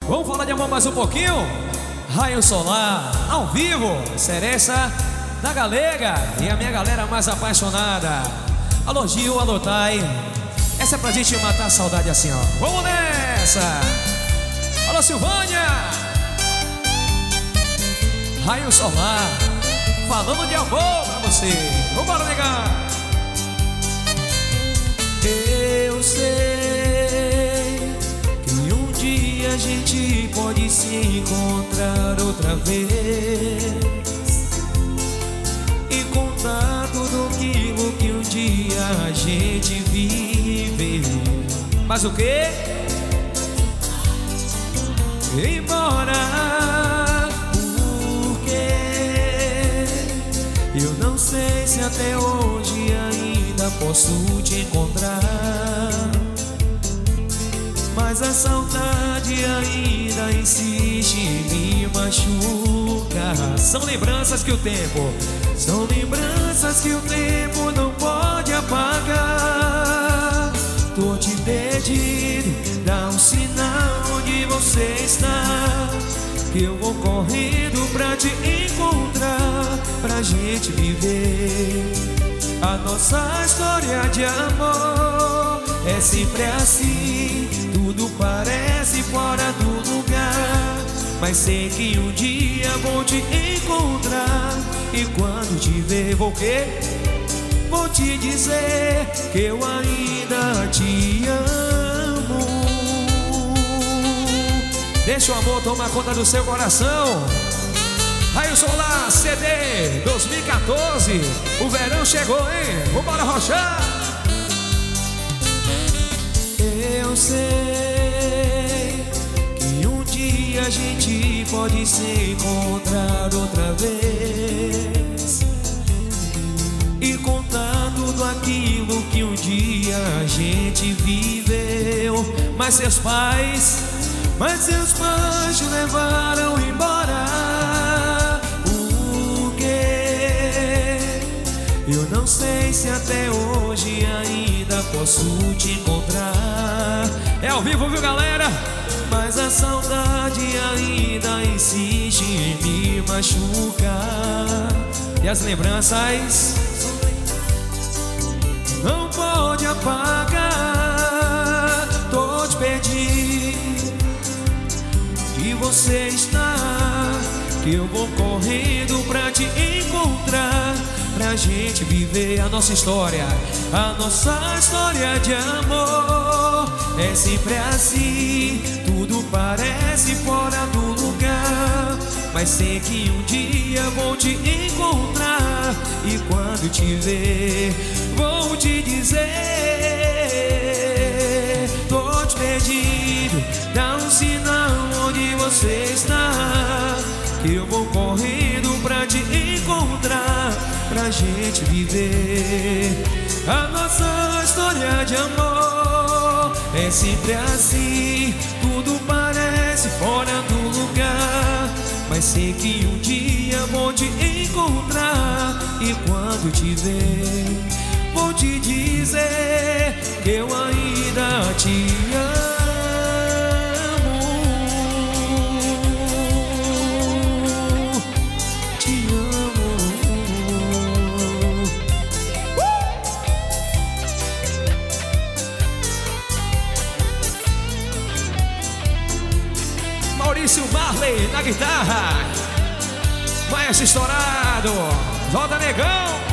Vamos falar de amor mais um pouquinho? Raio Solar, ao vivo, Seresta da Galega e a minha galera mais apaixonada. Alô Gil, alô Thay. Essa é pra gente matar a saudade assim, ó. Vamos nessa! Alô Silvânia! Raio Solar, falando de amor pra você. Vambora, negar! Eu sei que um dia a gente pode se encontrar outra vez e contar tudo aquilo que um dia a gente viveu. Mas o quê? Embora, porque eu não sei se até hoje ainda posso te encontrar, mas a saudade ainda insiste em me machucar. São lembranças que o tempo não pode apagar. Tô te pedindo, dá um sinal onde você está, que eu vou correndo pra te encontrar, pra gente viver a nossa história de amor. É sempre assim, tudo parece fora do lugar, mas sei que um dia vou te encontrar, e quando te ver vou o quê? Vou te dizer que eu ainda te amo. Deixa o amor tomar conta do seu coração. Raio Solar CD 2014. O verão chegou, hein? Vambora rochar. Eu sei que um dia a gente pode se encontrar outra vez e contar tudo aquilo que um dia a gente viveu. Mas seus pais te levaram embora. Por quê? Eu não sei se até hoje ainda posso te encontrar. É ao vivo, viu, galera? Mas a saudade ainda insiste em me machucar, e as lembranças não pode apagar. Tô te pedindo que você está, que eu vou correndo pra te encontrar, pra gente viver a nossa história de amor. É sempre assim, tudo parece fora do lugar, mas sei que um dia vou te encontrar, e quando te ver vou te dizer. Tô te pedindo, dá um sinal onde você está, que eu vou correndo pra te encontrar, pra gente viver a nossa história de amor. É sempre assim, tudo parece fora do lugar, mas sei que um dia vou te encontrar, e quando te ver vou te dizer que eu ainda te amo. Te amo. Maurício Marley na guitarra, Maestro estourado, volta negão.